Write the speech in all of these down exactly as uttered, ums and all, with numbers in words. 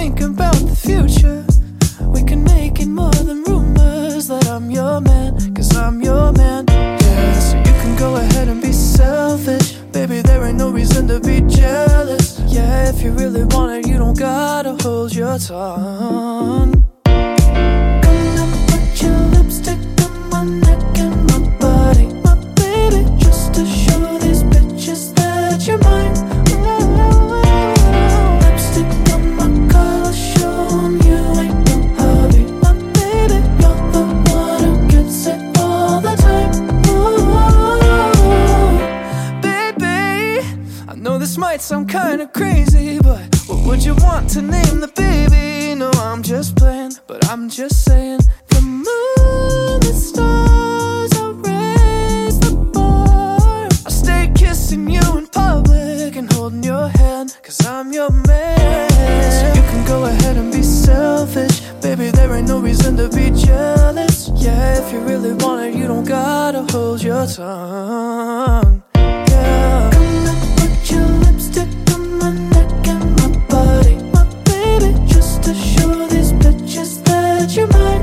think about the future. We can make it more than rumors that I'm your man, cause I'm your man. Yeah, so you can go ahead and be selfish. Baby, there ain't no reason to be jealous. Yeah, if you really want it, you don't gotta hold your tongue. Come and put your lipstick on my neck and my body, my baby, just to show these bitches that you're mine. Lipstick on my collar, show 'em you ain't no hobby. My baby, you're the one who gets it all the time. Ooh, baby, I know this might sound kinda crazy, but what would you want to name the baby? No, I'm just playing, but I'm just saying. The moon, the stars, I'll raise the bar. I'll stay kissing you in public and holding your hand, cause I'm your man. So you can go ahead and be selfish. Baby, there ain't no reason to be jealous. Yeah, if you really want it, you don't gotta hold your tongue. Yeah. Come and put your lipstick on my neck and my body, my baby, just to show these bitches that you're mine.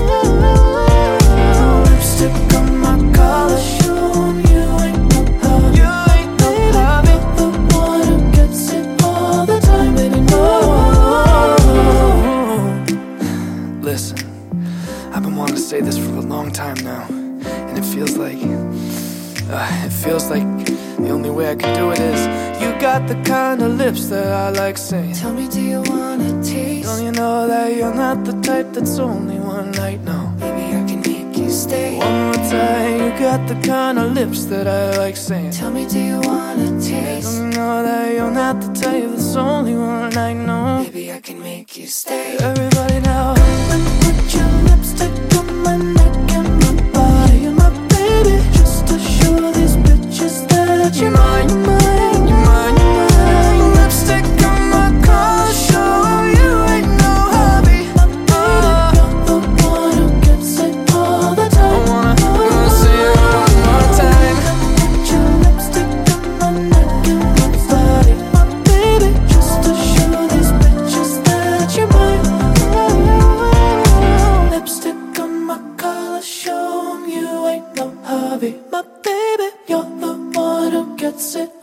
Ooh, lipstick on my collar, show 'em you ain't no hobby. You ain't no hobby. The one who gets it all the time, baby, no. Listen, I've been wanting to say this for a long time now, and it feels like, uh, it feels like the only way I can do it is, you got the kind of lips that I like saying. Tell me, do you wanna taste? Don't you know that you're not the type that's only one night? No, Maybe I can make you stay. one more time. You got the kind of lips that I like saying. Tell me, do you wanna taste? Don't you know that you're not the type that's only one night? No, Maybe I can make you stay. everybody now. Put your lipstick on my neck and my body, my baby, just to show these bitches that you're mine, you're mine, you're mine, you're mine. Lipstick on my collar, show 'em you ain't no hobby. My baby, you're the one who gets it all the time. I wanna, wanna see it one more time. Put your lipstick on my neck and my body, my baby, just to show these bitches that you're mine. Lipstick on my collar, show 'em you ain't no hobby. My baby, you're the one who gets it